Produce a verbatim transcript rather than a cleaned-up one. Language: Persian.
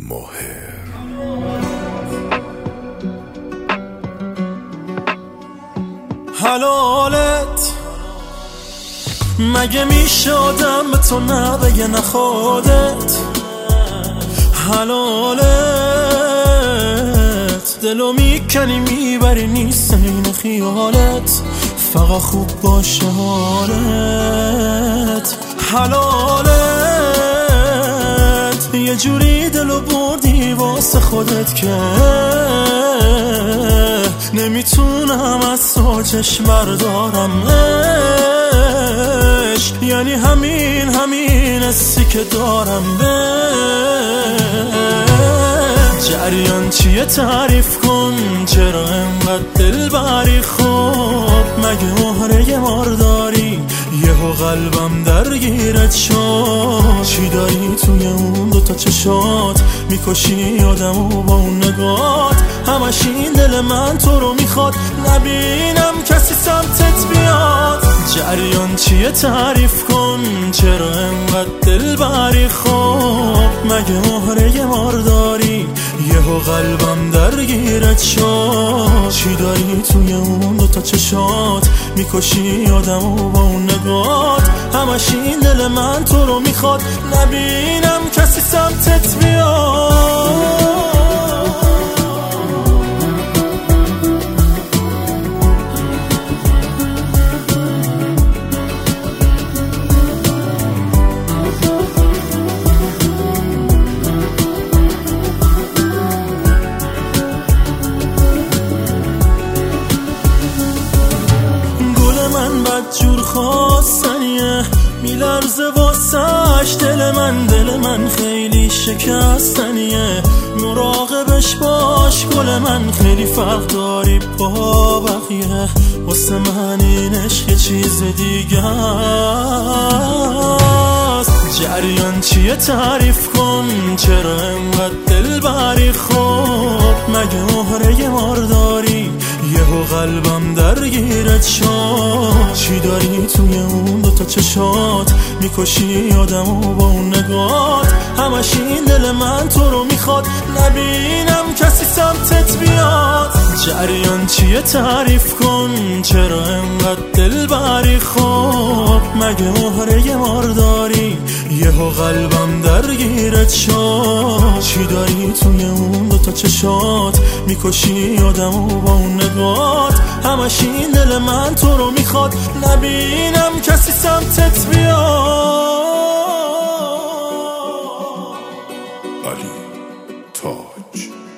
ماهر حلالت مگه میشه آدم به تو نبگه نه خودت حلالت دلو میکنی میبری نیست این خیالت فقط خوب باشه حالت حلالت یه جوری دلو بردی واسه خودت که نمیتونم از تو چشم بردارم عشق یعنی همین همین حسی که دارم به جریان چیه تعریف کن چرا انقدر دل بری خوب مگه مهره مارداری یهو قلبم درگیرت شد چی داری توی اون دوتا چشات میکشی آدمو با اون نگات همش این دل من تو رو میخواد نبینم کسی سمتت بیاد جریان چیه تعریف کن چرا انقدر دل بری خوب مگه مهره مارداری یهو قلبم درگیرت شد چی داری توی اون دوتا چشات میکشی آدمو با اون نگات همش این دل من تو رو میخواد نبینم کسی سمتت بیاد جور خواستنیه میلرزه واسش دل من دل من خیلی شکستنیه مراقبش باش گل من خیلی فرق داری با بقیه واسه من این عشق چیز دیگه است جریان چیه تعریف کن چرا انقدر دل بری خوب مگه مهره مارداری یهو قلبم درگیرت شد چی داری توی اون دوتا چشات میکشی آدمو با اون نگات همش این دل من تو رو میخواد نبینم کسی سمتت بیاد جریان چیه تعریف کن چرا انقدر دل بری خوب مگه مهره مارداری یهو قلبم درگیرت شد چی داری توی اون دوتا چشات میکشی آدمو با اون نگات همش این دل من تو رو میخواد نبینم کسی سمتت بیاد علی تاج